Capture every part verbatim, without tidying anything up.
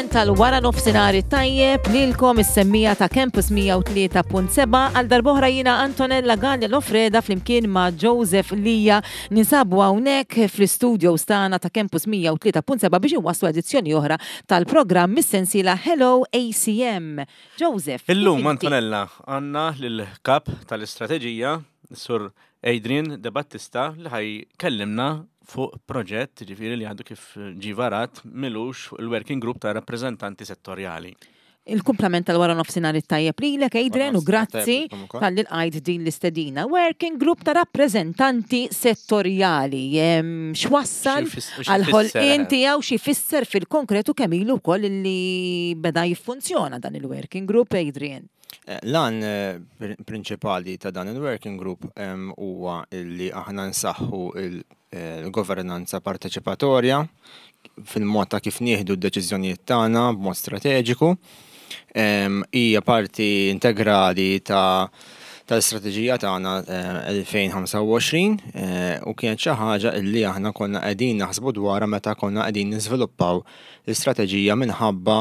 tal-wara nofsinhar tajjeb lilkom is-semmija ta' Campus mija u tlieta punt seba' għal darb'oħra jiena Antonella Gallia Lofreda flimkien ma' Joseph Lija ninsabu hawnhekk fl-istudios tagħna ta' Campus mija u tlieta punt seba' biex inwasslu edizzjoni oħra tal-programm mis-sensiela Hello A C M. Joseph. Illum Antonella għandna lill-kap tal-istrateġija Sur Adrian De Battista li ħaj kellimna fuq proġett ġifieri li għandu kif ġivarat milux il-working group ta' rappreżentanti settorjali. Il-kumplament tal-wara nofsinhar tajjeb lilek Adrian u grazzi tal-li lqajt din l-istedina. Working group ta' rappreżentanti settorjali. X'wassal għal-ħolqien tiegħu xi jfisser fil-konkretu kemm ilu wkoll li beda jiffunzjona dan il-working group Adrian. Lan prinċipali ta' dan il-working group huwa li aħna nsaħħu il-governanza parteċipatorja fil-mod ta' kif nieħdu d-deċiżjonijiet tagħna b'mod strateġiku. Hija parti integrali ta' tal-istrateġija tagħna elfejn ħamsa u għoxrin u kienet xi ħaġa li aħna konna qegħdin naħsbu dwarha meta konna qegħdin niżviluppaw l-istrateġija minħabba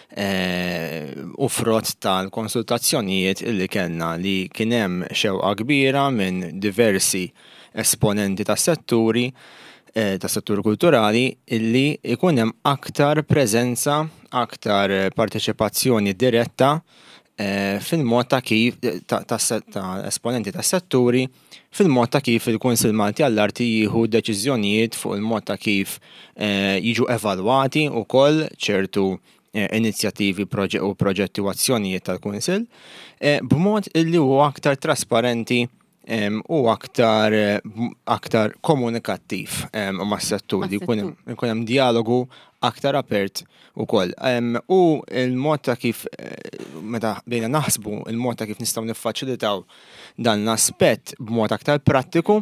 u frott tal-konsultazzjonijiet illi kellna li kien hemm xewqa kbira minn diversi esponenti tas-setturi tas-settur kulturali illi ikun hemm aktar preżenza, aktar parteċipazzjoni diretta fil-mod ta' kif ta' esponenti tas-setturi fil-mod ta' kif il-Kunsill Malti għall-Arti jieħu deċiżjonijiet fuq il-mod ta' kif jiġu evalwati wkoll ċertu inizjattivi u proġetti u azzjonijiet tal-Kunsill b'mod illi huwa aktar trasparenti u aktar aktar komunikattiv mas-settur li jkun hemm dialogu aktar apert ukoll. U il-mod ta' kif meta bdejna naħsbu il-mod ta' kif nistgħu niffaċilitaw dan l-aspett b'mod aktar prattiku,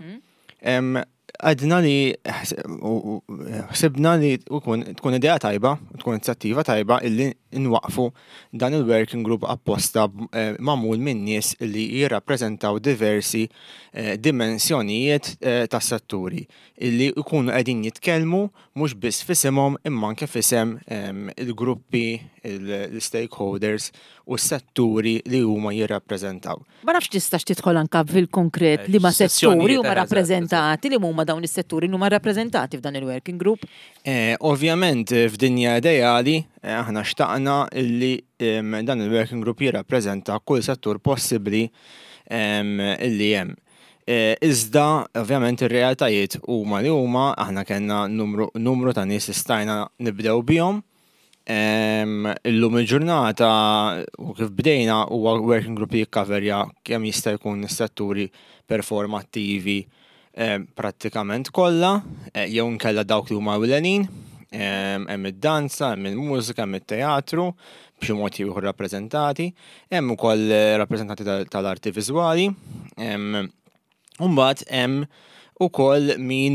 għadna li ħsibna li tkun idea tajba, tkun inizjattiva tajba illi nwaqfu dan il-working group apposta magħmul minn nies illi jirrappreżentaw diversi dimensjonijiet tas-setturi illi jkunu qegħdin jitkellmu mhux biss f'isimhom imma anke f'isem il-gruppi, il-stakeholders u s-setturi li huma jirrappreżentaw. Ma nafx tistax tidħol anke fil-konkret li ma setturi huma rappreżentati li huma dawn is-setturi li huma rappreżentati f'dan il-working group? Ovvjament f'dinja ideali aħna xtaqna illi dan il-working group jirrappreżenta kull settur possibbli illi hemm. Iżda, ovvjament, ir-realtajiet huma li huma aħna kellna numru ta' nies istajna nibdew bihom. Illum il-ġurnata u kif bdejna huwa working group jikkaverja kemm jista' jkun is-setturi performattivi prattikament kollha, jew nkella dawk li huma ewlenin, hemm id-danza, hemm il-mużika, hemm it-teatru, b'xi mod ieħor rappreżentati, hemm ukoll rappreżentanti tal-arti viżwali, mbagħad hemm ukoll min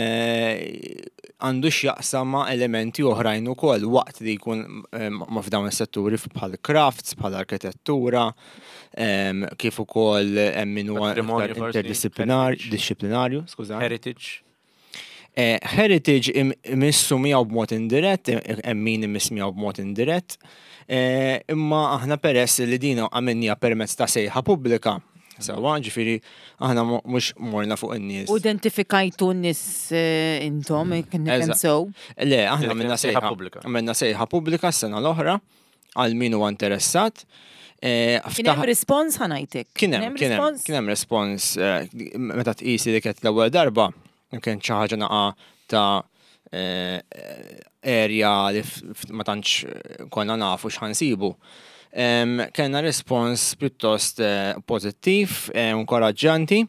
għandu x'jaqsam ma' elementi oħrajn ukoll waqt li jkun ma' f'dawn is-setturi bħal crafts, bħal arkitettura, kif ukoll hemm min huwa interdisciplinarju, skuża. Heritage. Heritage imissu miegħu b'mod indirett, hemm min imiss miegħu b'mod indirett, imma aħna peress li din għamilniha permezz ta' sejħa pubblika. Sawa, ġifieri aħna mhux morna fuq in-nies. U identifikajtu n-nies intom kemm sew? Le, aħna għamilna sejħa pubblika. Għamilna sejħa pubblika s-sena l-oħra għal min huwa interessat. Kien hemm rispons ħanajtek? Kien hemm, kien hemm, kien hemm rispons meta tqisi li kienet l-ewwel darba, kien xi ħaġa naqa' ta' area li ma tantx konna nafu x'ħansibu. Kellna respons pjuttost pożittiv, inkoraġġanti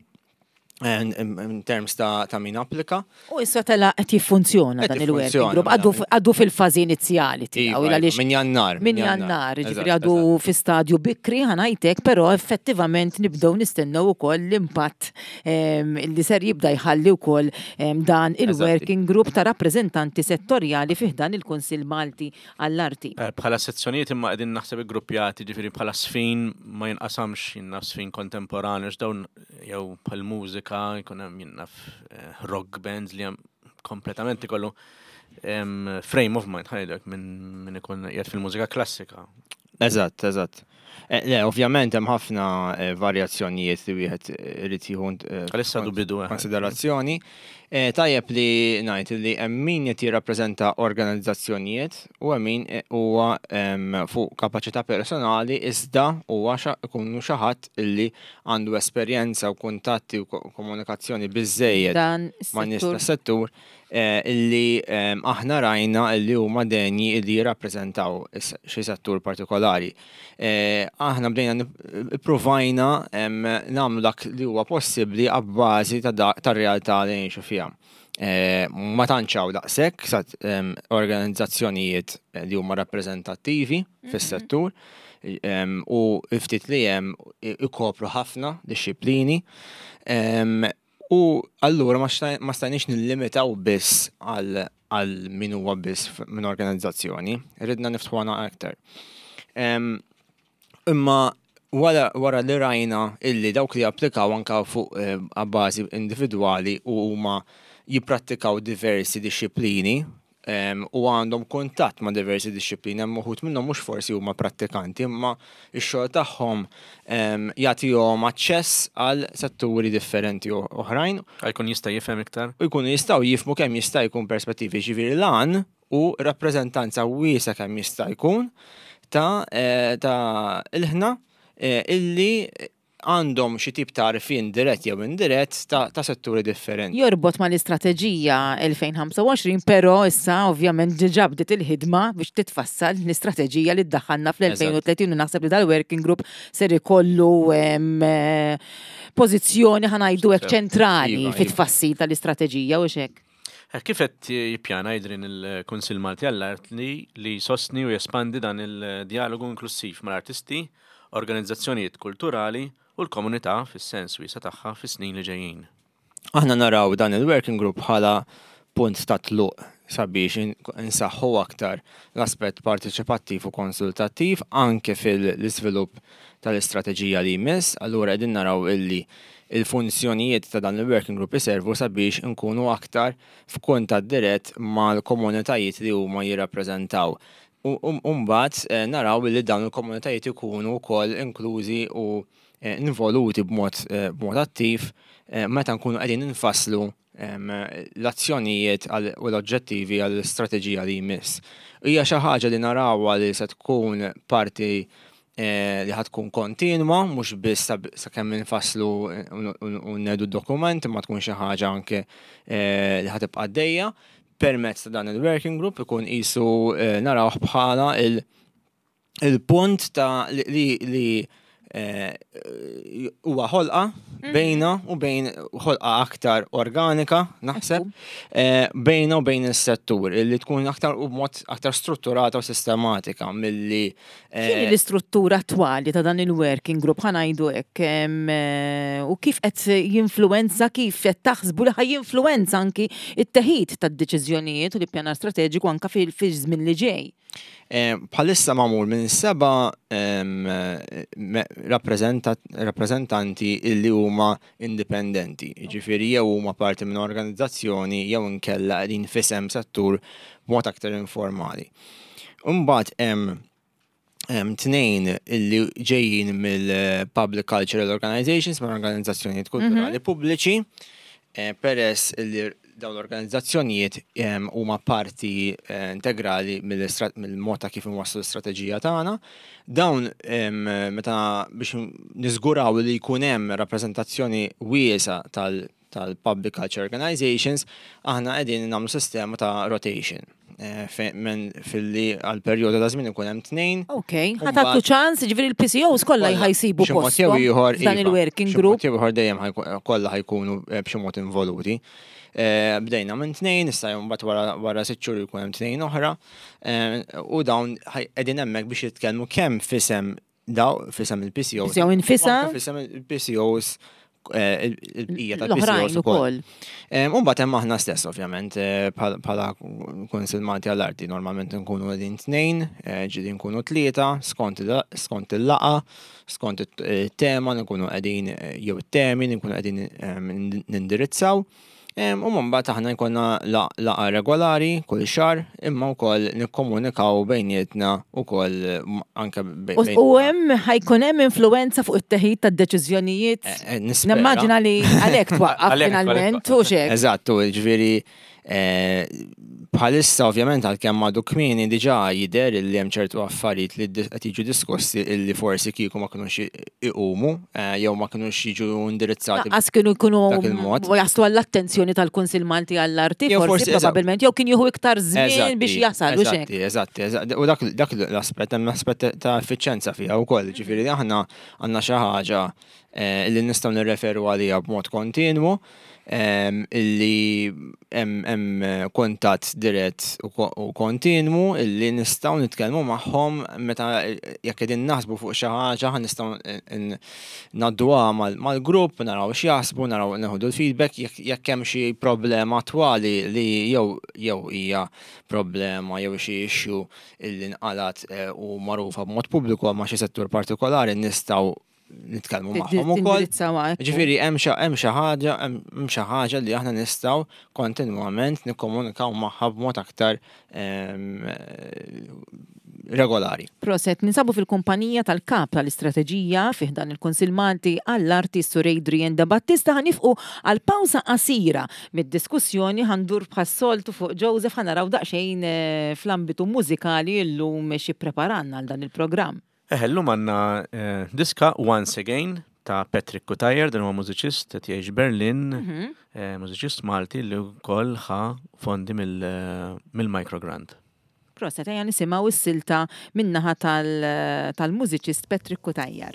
in terms ta' min applika. U issa tela qed jiffunzjona dan il-working group għaddu fil-fażi inizjali tiegħu minn Jannar. Minn Jannar, ġifieri għadu fi stadju bikri ħanajtek, però effettivament nibdew nistennew ukoll l-impatt li ser jibda jħalli wkoll dan il-working group ta' rappreżentanti settorjali fih dan il-Kunsill Malti għall-Arti. Bħala sezzjonijiet imma qegħdin naħseb iggruppjati, ġifieri bħala sfin ma jinqasamx jinna sfin kontemporanju dawn jew bħal mużika jkun hemm jinnaf rock bands li hemm kompletament ikollu frame of mind ħajdek minn ikun qiegħed fil-mużika klassika. Eżatt, eżatt. Le, ovvjament hemm ħafna varjazzjonijiet li wieħed irid jieħu konsiderazzjoni. Tajjeb li ngħid li hemm min qed jirrappreżenta organizzazzjonijiet u hemm min huwa fuq kapaċità personali iżda huwa ikunu xi ħadd illi għandu esperjenza u kuntatti u komunikazzjoni biżżejjed ma' nies tas-settur illi aħna rajna illi huma denji illi jirrappreżentaw xi settur partikolari. Aħna bdejna ippruvajna nagħmlu dak li huwa possibbli abbażi tar-realtà li ngħixu fiha. Ma tantxaw daqshekk sa organizzazzjonijiet li huma rappreżentattivi fis-settur u ftit li hemm ikopru ħafna dixxiplini. U allura ma stajniex nillimitaw biss għal min huwa biss minn organizzazzjoni, ridna niftħuha aktar. Imma wara li rajna illi dawk li applikaw anke fuq abbażi individwali u huma jipprattikaw diversi dixxiplini u għandhom kuntatt ma' diversi dixxiplini, hemm uħud minnhom mhux forsi huma prattikanti, imma x-xogħol tagħhom jagħtihom aċċess għal setturi differenti oħrajn. Jkun jista' jifhem iktar? U jkunu jistgħu jifhmu kemm jista' jkun perspettivi ġifieri lan u rappreżentanza wiesa kemm jista' jkun ta' il-ħna illi għandhom xi tip ta' għarfien dirett jew indirett ta' setturi differenti. Jorbot ma' l-istrateġija elfejn ħamsa u għoxrin, però issa ovvjament ġiġa bdiet il-ħidma biex titfassal l-istrateġija li ddaħħalna fl-elfejn u tletin u naħseb li dal-working group ser ikollu pożizzjoni ħanajdu hekk ċentrali fit-tfassil tal-istrateġija u xek. Kif qed jippjana Eidrin il-Kunsill Malti għall-Art li jsostni u jespandi dan il-dialogu inklusiv mal-artisti, organizzazzjonijiet kulturali u l-komunità fis-sens wiesa tagħha fis-snin li ġejjin. Aħna naraw dan il-working group bħala punt ta' tluq sabiex insaħħu aktar l-aspett partiċipattiv u konsultattiv anke fil-iżvilupp tal-istrateġija li jmiss, allura qegħdin naraw illi il-funzjonijiet ta' dan il-working group iservu sabiex nkunu aktar f'kuntatt dirett mal-komunitajiet li huma jirrappreżentaw. U mbagħad naraw li dawn il-komunitajiet ikunu wkoll inklużi u involuti b'mod attiv meta nkunu qegħdin infasslu l-azzjonijiet u l-oġġettivi għall-istrateġija li jmiss. Hija xi ħaġa li narawha li se tkun parti li ħad tkun kontinwa, mhux biss sakemm infasslu u nnedu d-dokument, imma tkun xi ħaġa anke li ħad tibqa' għaddejja. Permezz ta' dan il-working group ikun qisu narawh bħala il-punt ta' li huwa ħolqa bejna u bejn ħolqa aktar organika, naħseb, bejna u bejn is-settur li tkun aktar u b'mod aktar strutturata u sistematika milli. Kien l-istruttura attwali ta' dan il-working group ħanajdu hekk u kif qed jinfluwenza, kif qed taħsbu li ħajinfluwenza anki it-teħid tad-deċiżjonijiet u l-ippjanar strateġiku anke fil-żmien li ġej. Bħalissa magħmul minn seba' rappreżentanti illi huma indipendenti, jiġifieri jew huma parti minn organizzazzjoni jew inkella qegħdin f'isem settur b'mod aktar informali. Imbagħad hemm tnejn illi ġejjin mill-Public Cultural Organizations, mill organizzazzjonijiet kulturali pubbliċi, peress illi dawn l-organizzazzjonijiet huma parti integrali mill-mod ta' kif inwasslu l-istrateġija tagħna. Dawn meta biex niżguraw li jkun hemm rappreżentazzjoni wiesa tal-Public Culture Organizations, aħna qegħdin nagħmlu sistema ta' rotation. Fil-li għal-perjodu ta' żmien ikun hemm tnejn. Okej, ħatattu ċans, ġifieri l-P C Os kollha jħajsibu posthom f'dan il-working group. Xi ieħor dejjem kollha ħajkunu b'xi mod involuti. Bdejna minn tnejn, issa mbagħad wara sitt xhur jkun hemm tnejn oħra u dawn qegħdin hemmhekk biex jitkellmu kemm fisem daw fisem il-P C Os. Jew infisa? Fisem il-P C Os il-bqija tal-P C Os ukoll. Mbagħad hemm aħna stess ovvjament bħala Kunsill Malti għall-Arti normalment nkunu qegħdin tnejn, ġieli nkunu tlieta skont il-laqa, skont it-tema nkunu qegħdin jew it-temi nkunu qegħdin nindirizzaw. U mbagħad aħna jkollna laqa regolari kull xahar, imma wkoll nikkomunikaw bejnietna wkoll anke bejn. U hemm ħajkun hemm influenza fuq it-teħid tad-deċiżjonijiet. Nimmaġina li għalhekk twaqqaf finalment u xek. Eżatt, ġifieri bħalissa ovvjament għalkemm għadu kmieni diġà jidher li hemm ċertu affarijiet li qed jiġu diskussi illi forsi kieku ma kinux iqumu jew ma kinux jiġu indirizzati. Qas kienu jkunu jaslu għall-attenzjoni tal-Kunsill Malti għall-Arti forsi probabbilment jew kien jieħu iktar żmien biex jasal u xek. Eżatt, eżatt. U dak l-aspett hemm aspett ta' effiċjenza fiha wkoll, ġifieri aħna għandna xi ħaġa li nistgħu nirreferu għaliha b'mod kontinwu. Illi hemm kontatt dirett u kontinwu illi nistgħu nitkellmu magħhom meta jekk qegħdin naħsbu fuq xi ħaġa nistgħu ngħadduha mal-grupp, naraw x'jaħsbu, naraw neħdu l-feedback jekk hemm xi problema attwali li jew jew hija problema jew xi issue illi nqalat u magħrufa b'mod pubbliku ma' xi settur partikolari nistgħu nitkellmu magħhom ukoll. Ġifieri hemm xi ħaġa hemm xi ħaġa li aħna nistgħu kontinwament nikkomunikaw magħha b'mod aktar regolari. Proset, ninsabu fil-kumpanija tal-kap tal-istrateġija fih dan il-Kunsill Malti għall-Arti Sur Adrian De Battista ħanifqu għal pawża qasira mid-diskussjoni ħandur bħas-soltu fuq Joseph ħanaraw daqsxejn fl-ambitu mużikali llum xi preparanna għal dan il-programm. Eħellu manna diska Once Again ta' Patrick Kutajer, dan huwa mużiċist qed jgħix Berlin, mużiċist Malti li wkoll ħa fondi mill-Microgrant. Proset, ejja nisimgħu s-silta min-naħa tal-mużiċist Patrick Kutajer.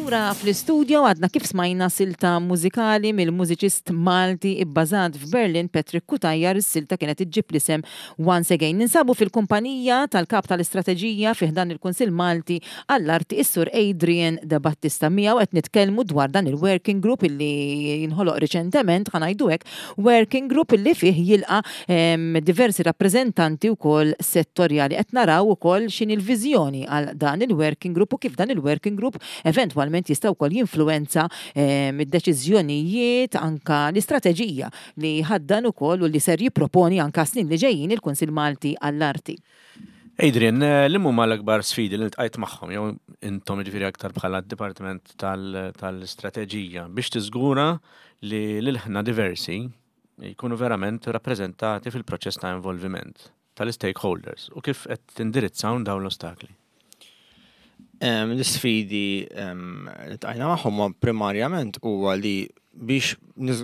Lura fl-istudio għadna kif smajna silta mużikali mill-mużiċist Malti ibbażat f'Berlin Patrick Kutajjar, is-silta kienet iġġib l-isem Once Again. Ninsabu fil-kumpanija tal-kap tal-istrateġija fih dan il-Kunsill Malti għall-arti is-Sur Adrian De Battista miegħu qed nitkellmu dwar dan il-working group illi jinħoloq riċentement ħanajdu hekk working group illi fih jilqa' diversi rappreżentanti wkoll settorjali. Qed naraw ukoll x'in il-viżjoni għal dan il-working group u kif dan il-working group eventwalment jistgħu wkoll jinfluwenza id-deċiżjonijiet anka l-istrateġija li ħaddan ukoll u li ser jipproponi anka snin li ġejjin il-Kunsill Malti għall-Arti. Adrian, li huma l-akbar sfidi li ltqajt magħhom jew intom jiġifieri aktar bħala d-Dipartiment tal-Istrateġija biex tiżgura li l-ħna diversi jkunu verament rappreżentati fil-proċess ta' involviment tal-stakeholders u kif qed tindirizzaw dawn l-ostakli? L-sfidi li tqajna magħhom primarjament huwa li biex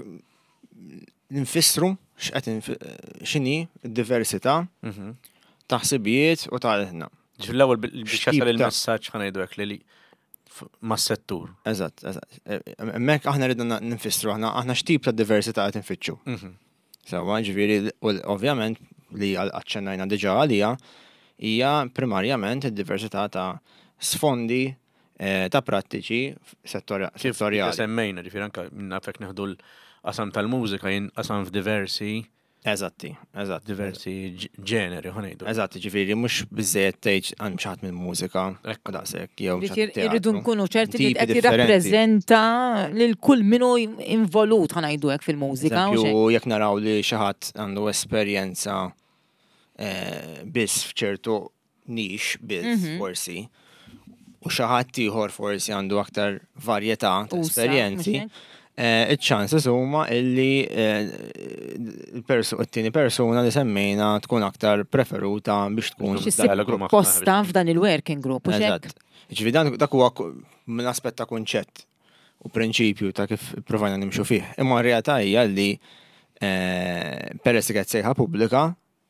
nfissru x'inhi d-diversità ta' ħsibijiet u ta' ħna. Ġifir l-ewwel biex jasal il-messaġġ ħanejdu hekk li mas-settur. Eżatt, eżatt. Hemmhekk aħna ridna nfissru aħna aħna x'tip ta' diversità qed infittxu. Sewwa ġifieri ovvjament li aċċennajna diġà għalija hija primarjament id-diversità ta' sfondi ta' prattiċi settorjali. Kif semmejna ġifieri anke minna fek neħdu l-qasam tal-mużika jinqasam f'diversi Eżatti, eżatt. Diversi ġeneri ħanejdu. Eżatt, ġifieri mhux biżżejjed tgħid għan xaħat mill-mużika daqshekk jew irridu nkunu ċerti li qed jirrappreżenta lil kull minnu involut ħanajdu hekk fil-mużika. Eżempju, jekk naraw li xi ħadd għandu esperjenza biss f'ċertu nix biss forsi u xi ħadd ieħor forsi għandu aktar varjetà ta' esperjenzi. Il-ċanses huma illi it-tieni persuna li semmejna tkun aktar preferuta biex tkun posta f'dan il-working group. Eżatt. Ġifieri dak huwa minn aspett ta' kunċett u prinċipju ta' kif provajna nimxu fih. Imma r-realtà hija li peress li qed sejħa pubblika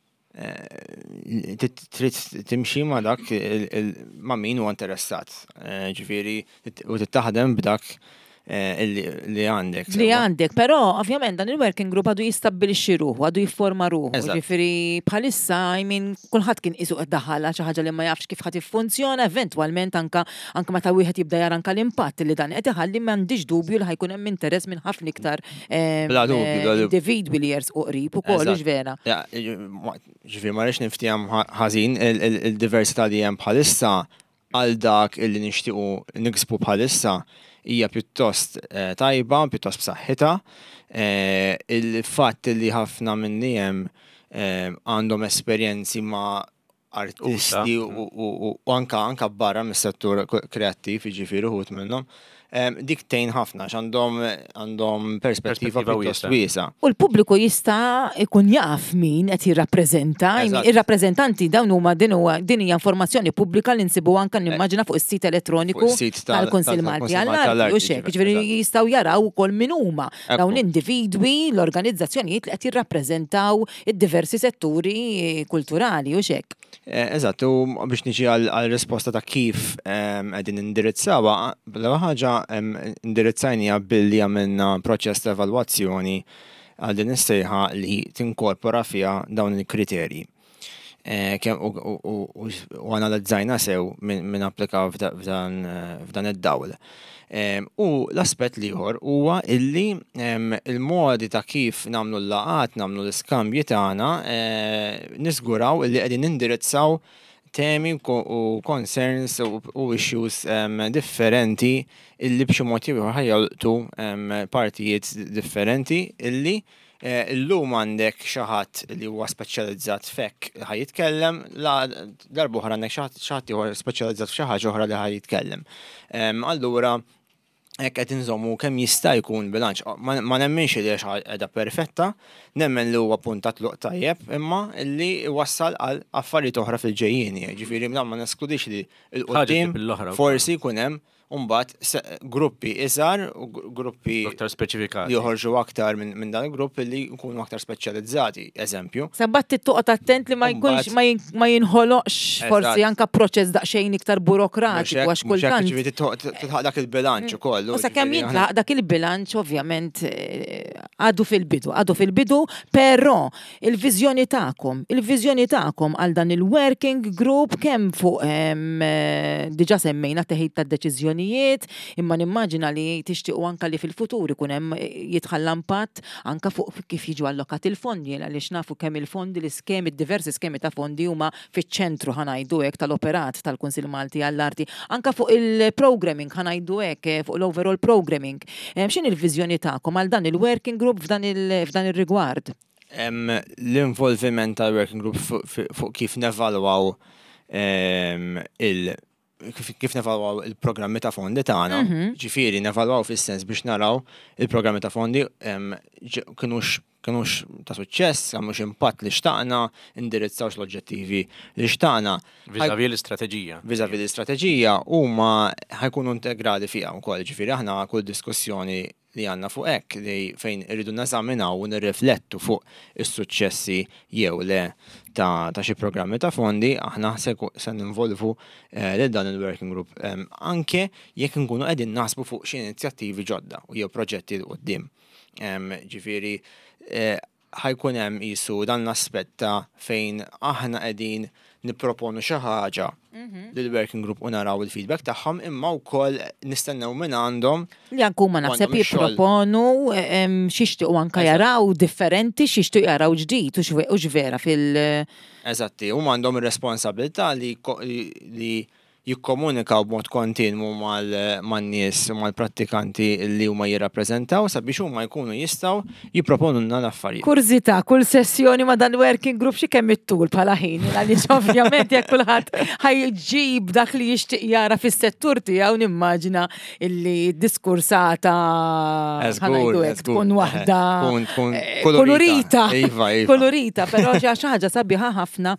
trid timxi ma' dak ma' min huwa interessat. Ġifieri u tittaħdem b'dak li għandek. Li għandek, però ovvjament dan il-working group għadu jistabbilixxi ruħu, għadu jifforma ruħu. Ġifieri bħalissa jmin kulħadd kien qisu qed daħħalha xi ħaġa li ma jafx kif ħadd iffunzjona, eventwalment anke anke meta wieħed jibda jara anke l-impatt li dan qed iħalli m'għandix dubju li ħajkun hemm interess minn ħafna iktar individwi li jersqu qrib ukoll vera. Ġifieri ma rridx niftihom ħażin il-diversità li hemm bħalissa għal dak illi nixtiequ niksbu bħalissa hija pjuttost tajba, pjuttost b'saħħitha. Il-fatt li ħafna minni hemm għandhom esperjenzi ma' artisti u anka anka barra mis-settur kreattiv, jiġifieri uħud minnhom. Dik tgħin ħafna x'għandhom għandhom perspettiva pjuttost wiesa'. U l-pubbliku jista' ikun jaf min qed jirrappreżenta, ir-rappreżentanti dawn huma din huwa din hija informazzjoni pubblika li nsibu anke nimmaġina fuq is-sit elettroniku tal-Kunsill Malti għall-Arti u x'hekk, ġifieri jistgħu jaraw ukoll min huma dawn l-individwi, l-organizzazzjonijiet li qed jirrappreżentaw id-diversi setturi kulturali u x'hekk. Eżatt, u biex niġi għal-risposta ta' kif qegħdin indirizzawha, bla ħaġa indirizzajnija billi għamilna proċess ta' evalwazzjoni għal din is-sejħa li tinkorpora fiha dawn il-kriterji. U analizzajna sew minn applikaw f'dan id-dawl. U l-aspett liħor huwa illi il-modi ta' kif nagħmlu l-laqat, nagħmlu l-iskambji tagħna nisguraw illi qegħdin indirizzaw temi u concerns u issues differenti illi b'xi mod ieħor ħajjolqtu partijiet differenti illi illum għandek xi ħadd li huwa speċjalizzat f'hekk ħajitkellem, la darba oħra għandek xi ħadd ieħor speċjalizzat f'xi ħaġa oħra li ħajitkellem. Allura hekk qed inżommu kemm jista' jkun bilanċ. Ma nemmenx li għax qiegħda perfetta, nemmen li huwa puntat luq tajjeb, imma li wassal għal affarijiet oħra fil-ġejjieni. Ġifieri ma neskludix li l-qudiem forsi jkun hemm mbagħad gruppi iżgħar u gruppi aktar speċifikati li joħorġu aktar minn dan il-grupp li jkunu aktar speċjalizzati, eżempju. Sabbat tittoqgħod attent li ma jkunx ma jinħoloqx forsi anke proċess daqsxejn iktar burokratiku għax kultant. Titħaq dak il-bilanċ ukoll. U sakemm jitlaħaq dak il-bilanċ ovvjament għadu fil-bidu, għadu fil-bidu, però il-viżjoni tagħkom, il-viżjoni tagħkom għal dan il-working group kemm fuq diġà semmejna teħid tad-deċiżjoni imma nimmaġina li tixtiequ anke li fil-futur ikun hemm jitħalla impatt anke fuq kif jiġu allokati il-fondi għaliex nafu kemm il-fondi l-iskemi diversi skemi ta' fondi huma fiċ-ċentru ħanajdu hekk tal-operat tal-Kunsill Malti għall-Arti anke fuq il-programming ħanajdu hekk fuq l-overall programming. X'in il-viżjoni tagħkom għal dan il-working group f'dan ir-rigward? L-involviment tal-working group fuq kif nevalwaw il- kif nevalwaw il-programmi ta' fondi tagħna, ġifieri nevalwaw fis-sens biex naraw il-programmi ta' fondi kienux kienux ta' suċċess, għamux impatt li xtaqna, indirizzawx l-oġġettivi li xtaqna. Viżavi l-istrateġija. Viżavi l-istrateġija huma ħajkunu integrati fiha wkoll, ġifieri aħna kull diskussjoni li għandna fuq hekk li fejn irridu nażaminaw u nirriflettu fuq is-suċċessi jew le ta' xi programmi ta' fondi, aħna se ninvolvu lil dan il-working group anke jekk nkunu qegħdin naħsbu fuq xi inizjattivi ġodda u jew proġetti l qudiem. Ġifieri ħajkun hemm qisu dan l-aspett ta' fejn aħna qegħdin nipproponu xi ħaġa lill-working group u naraw il-feedback tagħhom imma wkoll nistennew minn għandhom li anke huma naħseb jipproponu x'ixtiequ anke jaraw differenti x'ixtiequ jaraw ġdid u x'vera fil- Eżatti, huma għandhom ir-responsabilità li li jikkomunikaw b'mod kontinwu man-nies u mal-prattikanti li huma jirrappreżentaw sabiex huma jkunu jistgħu jipproponulna l-affarijiet. Kurzità, kull sessjoni ma' dan working group xi kemm it-tul bħala ħin għaliex ovvjament jekk kulħadd ħajġib dak li jixtieq jara fis-settur tiegħu nimmaġina illi diskursata ħanajdu hekk tkun waħda kolorita. Kolorita, però xi ħaġa sabiħa ħafna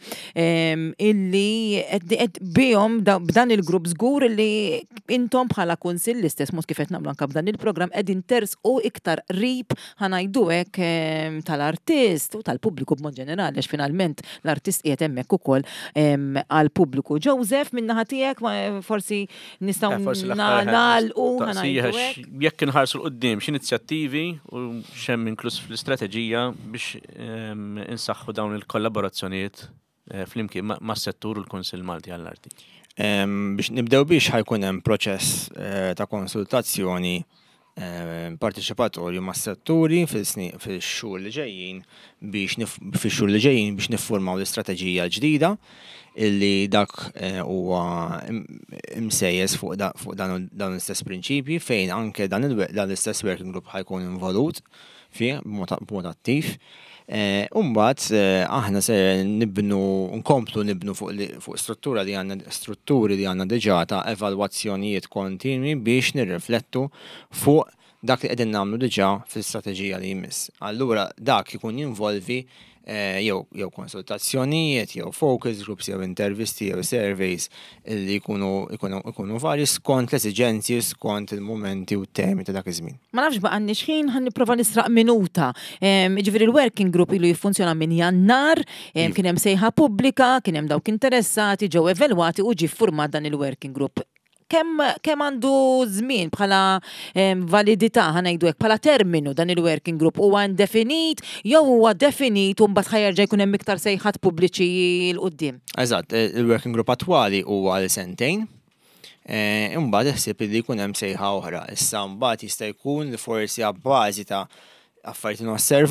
illi bihom b'dan il-grupp żgur li intom bħala kunsill l-istess mod kif qed nagħmlu anke b'dan il-programm qegħdin tersqu iktar qrib ħanajdu hekk tal-artist u tal-pubbliku b'mod ġenerali għax finalment l-artist qiegħed hemmhekk ukoll għall-pubbliku. Joseph min-naħa tiegħek forsi nistgħu nagħlqu ħanajdu hekk. Jekk inħarsu l-qudiem x'inizjattivi u x'hemm inkluż fl-istrateġija biex insaħħu dawn il-kollaborazzjonijiet flimkien mas-settur u l-Kunsill Malti għall-Arti. Biex nibdew biex ħajkun hemm proċess ta' konsultazzjoni partiċipatorju mas-setturi fix-xhur li ġejjin biex fix-xhur li ġejjin biex niffurmaw l-istrateġija ġdida illi dak huwa imsejjes fuq dan l-istess prinċipji fejn anke dan l-istess working group ħajkun involut fih b'mod attiv. Umbat, aħna se nibnu, nkomplu nibnu fuq struttura li għanna, strutturi li għanna diġà ta' evalwazzjonijiet kontinwi biex nirriflettu fuq dak li qegħdin nagħmlu diġà fil-strateġija li jmiss. Allura dak ikun jinvolvi jew jew konsultazzjonijiet, jew focus groups, jew intervisti, jew surveys li jkunu jkunu varji skont l-esiġenzi, skont il-momenti u temi ta' dak iż-żmien. Ma nafx baqa' għandni x'ħin ħan nipprova nisraq minuta. Jiġifieri il-working group ilu jiffunzjona minn Jannar, kien hemm sejħa pubblika, kien hemm dawk interessati, ġew evalwati u ġie ffurmat dan il-working group. Kemm kemm għandu żmien bħala validità ħanajdu hekk bħala terminu dan il-working group huwa indefinit jew huwa definit u mbagħad ħajerġa' jkun hemm iktar sejħat pubbliċi l qudiem. Eżatt, il-working group attwali huwa għal sentejn. Imbagħad iħsieb li jkun hemm sejħa oħra. Issa mbagħad jista' jkun li forsi abbażi ta' affarijiet nosservaw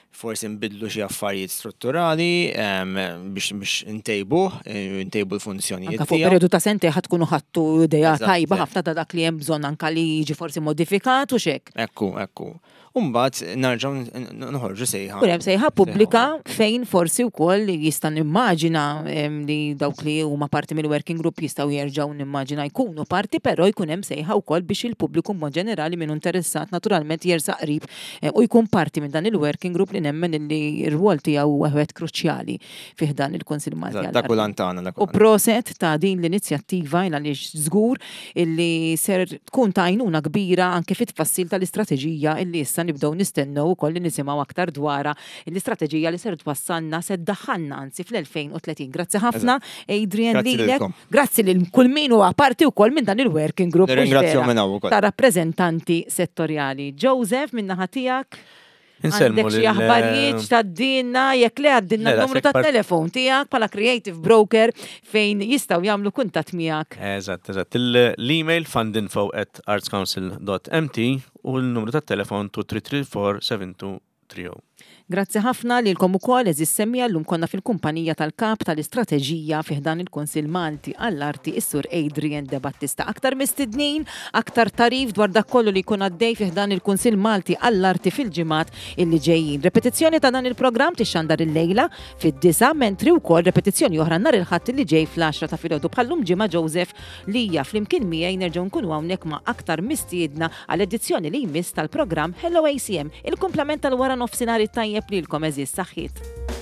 forsi nbidlu xi affarijiet strutturali biex biex intejbuh, intejbu l-funzjonijiet. Anka fuq periodu ta' sentej ħad tkunu ħadtu idea tajba ħafna ta' dak li hemm bżonn anka li jiġi forsi modifikat u xek. Ekku, ekku. Umbagħad narġgħu noħorġu sejħa. Hemm sejħa pubblika fejn forsi wkoll jista' nimmaġina li dawk li huma parti mill-working group jistgħu jerġgħu nimmaġina jkunu parti, però jkun hemm sejħa wkoll biex il-pubbliku mod ġenerali minnu interessat naturalment jersaq qrib u jkun parti minn dan il-working group li nemmen li r-rwol tiegħu wieħed kruċjali fih dan il-Kunsill Malti. Dak lantana. U proset ta' din l-inizjattiva għaliex żgur illi ser tkun ta' għajnuna kbira anke fit-tfassil tal-istrateġija illi issa nibdew nistennew ukoll li nisimgħu aktar dwarha l-istrateġija li ser twassalna se ddaħħalna anzi fl-elfejn u tletin. Grazzi ħafna Adrian lilek. Grazzi lil kull min huwa parti wkoll minn dan il-working group ta' rappreżentanti settorjali. Joseph min-naħa tiegħek. Inselmu xi aħbarijiet tgħaddilna jekk le għaddilna n-numru tat-telefon tiegħek bħala creative broker fejn jistgħu jagħmlu kuntatt miegħek. Eżatt, eżatt. L-email fundinfo at artscouncil dot m t u l-numru tat-telefon two three three four seven two three zero. Grazzi ħafna li l-kom ukoll eżis semmija llum konna fil-kumpanija tal-kap tal-istrateġija fiħdan il-Kunsill Malti għall-Arti is-Sur Adrian De Battista. Aktar mistednin, aktar tarif dwar dak kollu li jkun għaddej fiħdan il-Kunsill Malti għall-Arti fil-ġimgħat illi ġejjin. Repetizzjoni ta' dan il-programm tixxandar il-lejla fid-disa, mentri wkoll repetizzjoni oħra nhar il-ħadd illi ġej fl-għaxra ta' filgħodu bħallum ġimgħa Joseph li hija flimkien miegħi nerġgħu nkunu hawnhekk ma' aktar mistiedna għall-edizzjoni li jmiss tal-programm Hello A C M, il-kumplament tal-wara nofsinhar it-tajjeb lilkom eżis saħħit.